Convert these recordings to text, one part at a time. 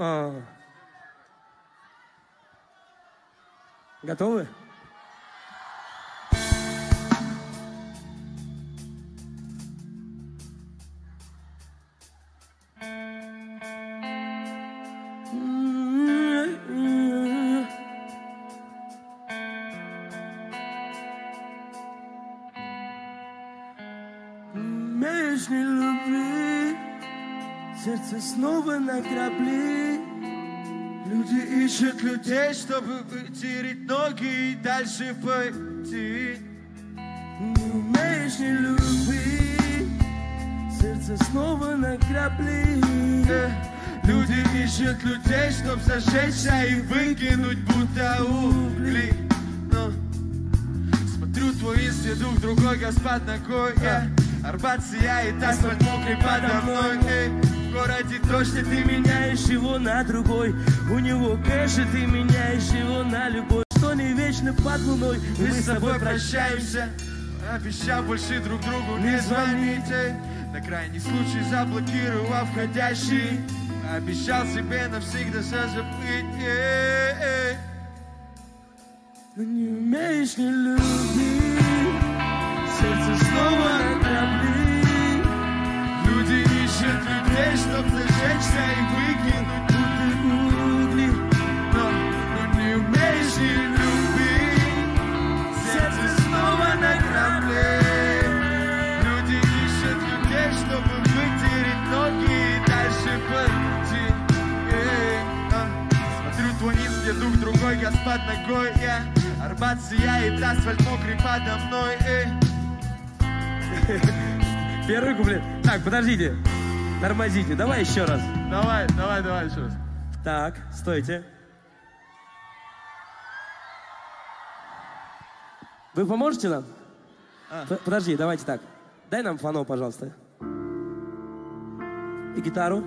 Готовы? Межной любви сердце снова на грабли. Люди ищут людей, чтобы вытереть ноги и дальше пойти. Не умеешь не любви, сердце снова на грабли. Люди ищут людей, чтоб зажечься и выкинуть будто угли. Но смотрю твой инстинкт, друг другой газ под ногой. Арбат сияет, асфальт мокрый подо мной. В городе дождь, и ты меняешь его на другой. У него кэш, и ты меняешь его на любой. Что не вечно под луной, мы с тобой прощаемся, обещав больше друг другу не звонить. На крайний случай заблокировав входящий, обещал себе навсегда забыть. Но не умеешь не любить, сердце снова на грабли. Люди ищут людей, чтоб зажечься и выкинуть будто угли. Но не умеешь не любить, сердце снова на грабли. Люди ищут людей, чтобы вытереть ноги и дальше пойти. Смотрю твой низ, где дух другой, газ под ногой. Арбат сияет, асфальт мокрый подо мной. Первый куплет. Так, подождите. Тормозите. Давай еще раз. Давай еще раз. Так, стойте. Вы поможете нам? Подожди, давайте так. Дай нам фано, пожалуйста. И гитару.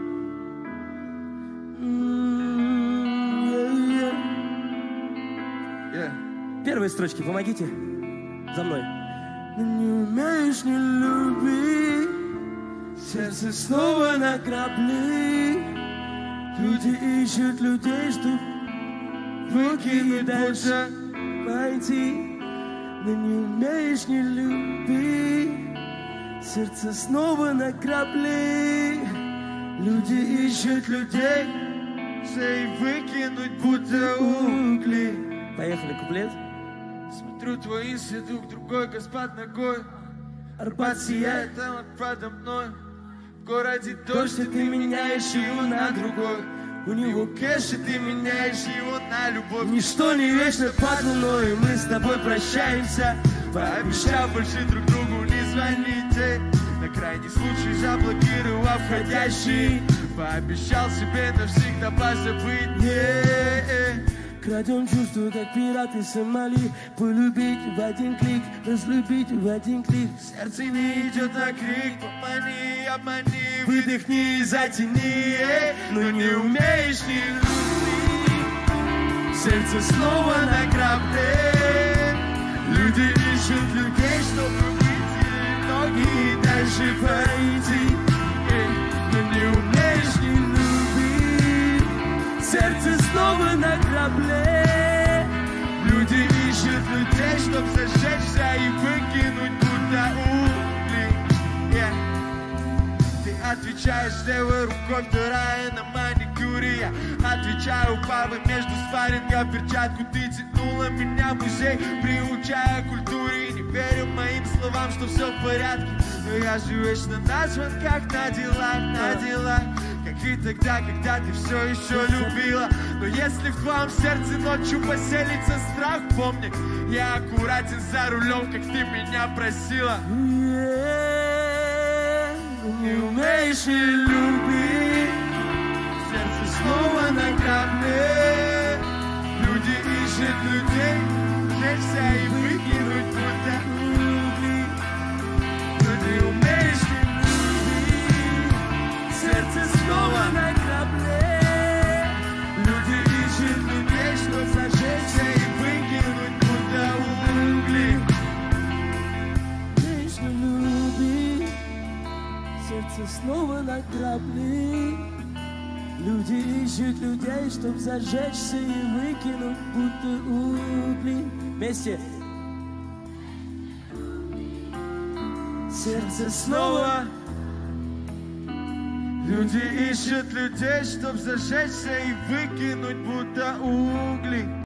Первые строчки, помогите. За мной. Не умеешь не любить, сердце снова на грабли. Люди ищут людей, чтоб выкинуть дальше пойти. Но не умеешь не любить, сердце снова на грабли. Люди ищут людей, и выкинуть будто угли. Поехали, куплет. Смотрю твой инстинкт, другой газ под ногой. Арбат сияет, там подо мной. В городе дождь, и ты меняешь его на другой. У него кэш, и ты меняешь его на любовь. Ничто не вечно под луной, мы с тобой прощаемся, пообещав больше друг другу не звонить. На крайний случай заблокировав входящий, пообещал себе навсегда позабыть. Крадем чувства, как пираты Сомали. Полюбить в один клик, разлюбить в один клик. Сердце не идет на крик, помани, обмани, выдохни и затяни. Но не умеешь не любить, сердце снова на грабле. Люди ищут людей, чтобы вытереть ноги и дальше пойти. Но не умеешь не любить, сердце снова на грабле. Люди ищут людей, чтоб зажечься и выкинуть будто угли. Ты отвечаешь левой рукой, вторая на маникюре. Я отвечаю папа между спарринга перчатку. Ты тянула меня в музей, приучая к культуре. Не верю моим словам, что все в порядке, но я же вечно на звонках, на делах. Как и тогда, когда ты все еще любила. Но если в твоем сердце ночью поселится страх, помни, я аккуратен за рулем, как ты меня просила. Не умеешь не любить, сердце снова на грабле. Люди ищут людей, жечься и выкинуть будто угли. Но не умеешь не любить, сердце снова на грабле. Люди ищут людей, чтоб зажечься и выкинуть будто угли. Вечно любить, сердце снова на грабли. Люди ищут людей, чтоб зажечься и выкинуть, будто угли. Вместе. Сердце снова. Люди ищут людей, чтоб зажечься и выкинуть, будто угли.